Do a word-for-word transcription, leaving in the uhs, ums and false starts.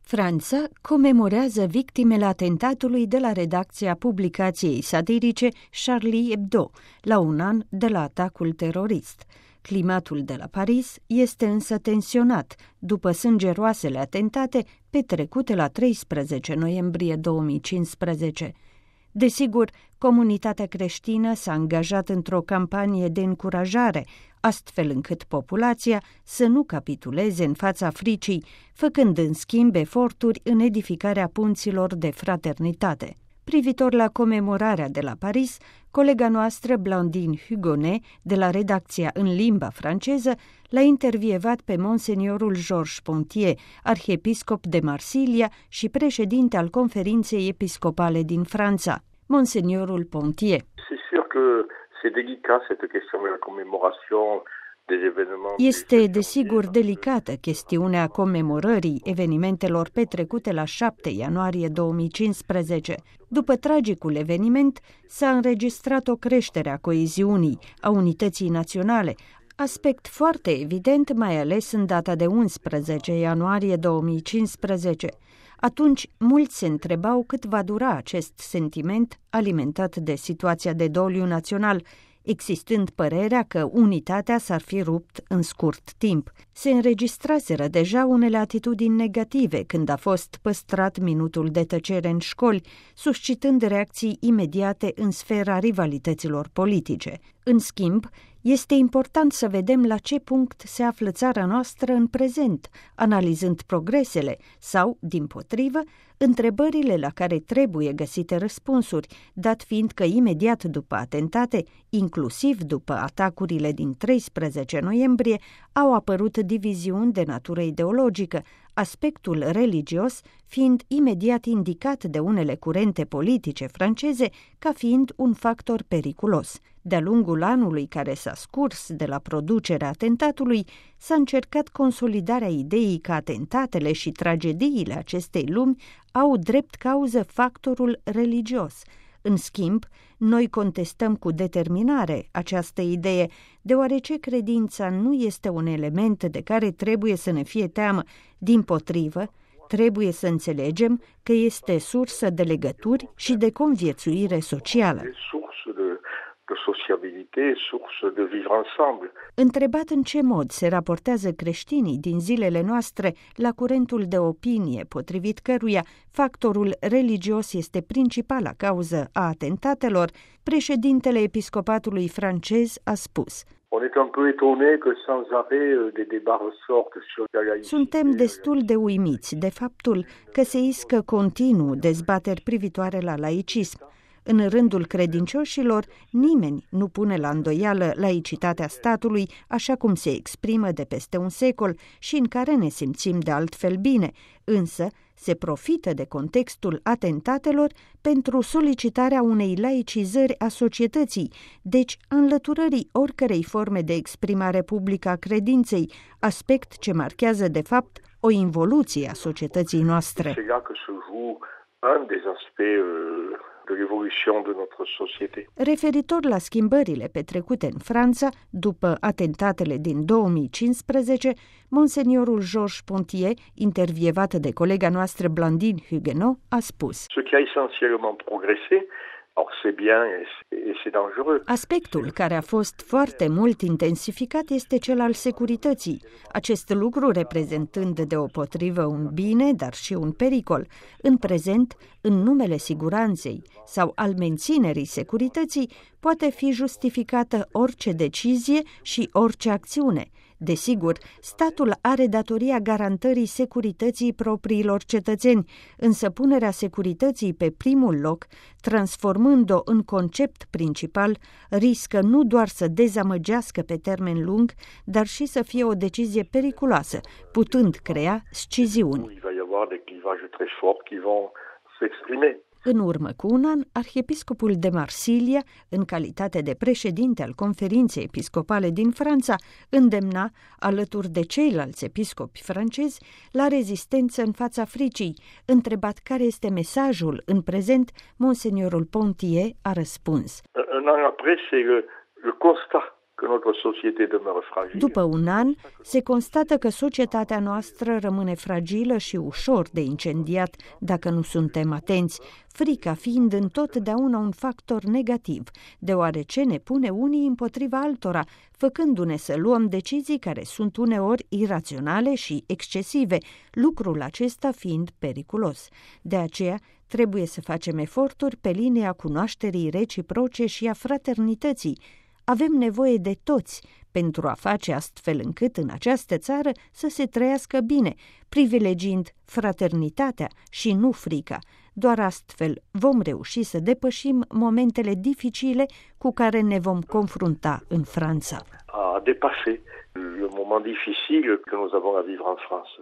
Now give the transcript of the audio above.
Franța comemorează victimele atentatului de la redacția publicației satirice Charlie Hebdo, la un an de la atacul terorist. Climatul de la Paris este însă tensionat după sângeroasele atentate petrecute la treisprezece noiembrie două mii cincisprezece. Desigur, comunitatea creștină s-a angajat într-o campanie de încurajare, astfel încât populația să nu capituleze în fața fricii, făcând în schimb eforturi în edificarea punților de fraternitate. Privitor la comemorarea de la Paris, colega noastră Blandine Hugonnet, de la redacția în limba franceză, l-a intervievat pe monseniorul Georges Pontier, arhiepiscop de Marsilia și președinte al conferinței episcopale din Franța. Monseniorul Pontier. Este desigur delicată chestiunea comemorării evenimentelor petrecute la șapte ianuarie două mii cincisprezece. După tragicul eveniment, s-a înregistrat o creștere a coeziunii, a unității naționale, aspect foarte evident mai ales în data de unsprezece ianuarie două mii cincisprezece. Atunci, mulți se întrebau cât va dura acest sentiment alimentat de situația de doliu național, existând părerea că unitatea s-ar fi rupt în scurt timp. Se înregistraseră deja unele atitudini negative când a fost păstrat minutul de tăcere în școli, suscitând reacții imediate în sfera rivalităților politice. În schimb, este important să vedem la ce punct se află țara noastră în prezent, analizând progresele sau, dimpotrivă, întrebările la care trebuie găsite răspunsuri, dat fiind că imediat după atentate, inclusiv după atacurile din treisprezece noiembrie, au apărut diviziuni de natură ideologică, aspectul religios fiind imediat indicat de unele curente politice franceze ca fiind un factor periculos. De-a lungul anului care s-a scurs de la producerea atentatului, s-a încercat consolidarea ideii că atentatele și tragediile acestei lumi au drept cauză factorul religios. În schimb, noi contestăm cu determinare această idee, deoarece credința nu este un element de care trebuie să ne fie teamă. Dimpotrivă, trebuie să înțelegem că este sursă de legături și de conviețuire socială. de sociabilité, source de vivre ensemble. Întrebat în ce mod se raportează creștinii din zilele noastre la curentul de opinie potrivit căruia factorul religios este principala cauză a atentatelor, președintele episcopatului francez a spus: Suntem destul de uimiți de faptul că se iscă continuu dezbateri privitoare la laicism. În rândul credincioșilor, nimeni nu pune la îndoială laicitatea statului așa cum se exprimă de peste un secol și în care ne simțim de altfel bine, însă se profită de contextul atentatelor pentru solicitarea unei laicizări a societății, deci înlăturării oricărei forme de exprimare publică a credinței, aspect ce marchează de fapt o involuție a societății noastre. de l'évolution de notre société. Referitor la schimbările petrecute în Franța după atentatele din două mii cincisprezece, monseniorul Georges Pontier, intervievat de colega noastră Blandine Hugonnet, a spus: Ce qui a essentiellement progressé, or c'est bien et c'est dangereux. Aspectul care a fost foarte mult intensificat este cel al securității, acest lucru reprezentând deopotrivă un bine, dar și un pericol. În prezent, în numele siguranței sau al menținerii securității, poate fi justificată orice decizie și orice acțiune. Desigur, statul are datoria garantării securității propriilor cetățeni, însă punerea securității pe primul loc, transformând-o în concept principal, riscă nu doar să dezamăgească pe termen lung, dar și să fie o decizie periculoasă, putând crea sciziuni. În urmă cu un an, arhiepiscopul de Marsilia, în calitate de președinte al conferinței episcopale din Franța, îndemna, alături de ceilalți episcopi francezi, la rezistență în fața fricii. Întrebat care este mesajul în prezent, monseniorul Pontier a răspuns: Un an après, c'est le, le constat que notre société demeure fragile. După un an, se constată că societatea noastră rămâne fragilă și ușor de incendiat dacă nu suntem atenți, frica fiind întotdeauna un factor negativ, deoarece ne pune unii împotriva altora, făcându-ne să luăm decizii care sunt uneori iraționale și excesive, lucrul acesta fiind periculos. De aceea, trebuie să facem eforturi pe linia cunoașterii reciproce și a fraternității. Avem nevoie de toți pentru a face astfel încât în această țară să se trăiască bine, privilegiind fraternitatea și nu frica. Doar astfel vom reuși să depășim momentele dificile cu care ne vom confrunta în Franța. A dépasser le moment difficile que nous avons à vivre en France.